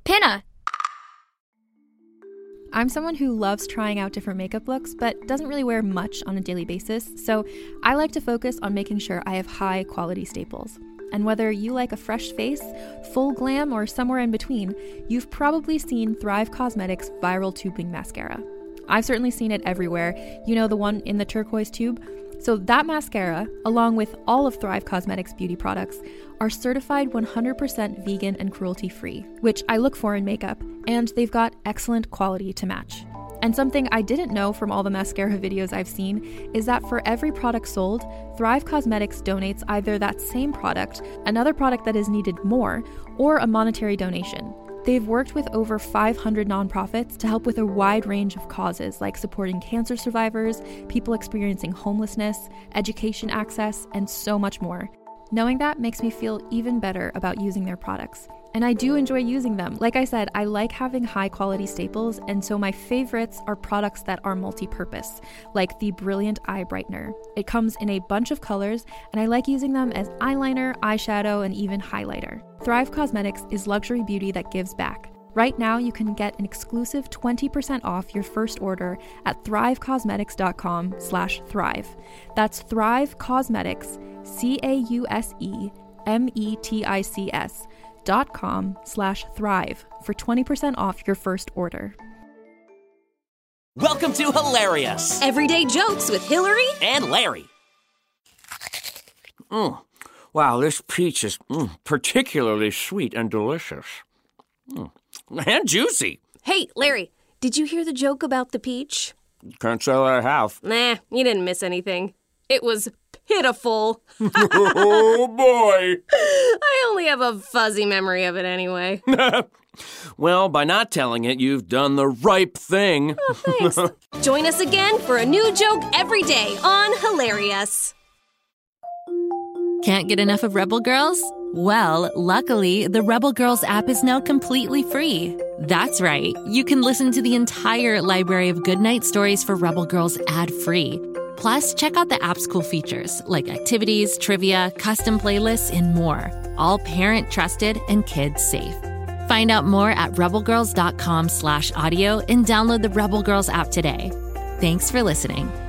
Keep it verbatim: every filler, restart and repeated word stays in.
Pinna! I'm someone who loves trying out different makeup looks, but doesn't really wear much on a daily basis, so I like to focus on making sure I have high quality staples. And whether you like a fresh face, full glam, or somewhere in between, you've probably seen Thrive Causemetics Viral Tubing Mascara. I've certainly seen it everywhere. You know, the one in the turquoise tube? So that mascara, along with all of Thrive Causemetics beauty products, are certified one hundred percent vegan and cruelty-free, which I look for in makeup, and they've got excellent quality to match. And something I didn't know from all the mascara videos I've seen is that for every product sold, Thrive Causemetics donates either that same product, another product that is needed more, or a monetary donation. They've worked with over five hundred nonprofits to help with a wide range of causes like supporting cancer survivors, people experiencing homelessness, education access, and so much more. Knowing that makes me feel even better about using their products. And I do enjoy using them. Like I said, I like having high quality staples, and so my favorites are products that are multi-purpose, like the Brilliant Eye Brightener. It comes in a bunch of colors, and I like using them as eyeliner, eyeshadow, and even highlighter. Thrive Causemetics is luxury beauty that gives back. Right now, you can get an exclusive twenty percent off your first order at thrivecausemetics.com slash thrive. That's Thrive Causemetics, C A U S E M E T I C S dot com slash thrive for twenty percent off your first order. Welcome to Hilarious! Everyday jokes with Hillary and Larry. Mm. Wow, this peach is mm, particularly sweet and delicious. Mm. And juicy. Hey, Larry, did you hear the joke about the peach? Can't say I have. Nah, you didn't miss anything. It was pitiful. Oh, boy. I only have a fuzzy memory of it anyway. Well, by not telling it, you've done the ripe thing. Oh, thanks. Join us again for a new joke every day on Hilarious. Can't get enough of Rebel Girls? Well, luckily, the Rebel Girls app is now completely free. That's right. You can listen to the entire library of goodnight stories for Rebel Girls ad-free. Plus, check out the app's cool features like activities, trivia, custom playlists, and more. All parent-trusted and kids-safe. Find out more at rebelgirls.com slash audio and download the Rebel Girls app today. Thanks for listening.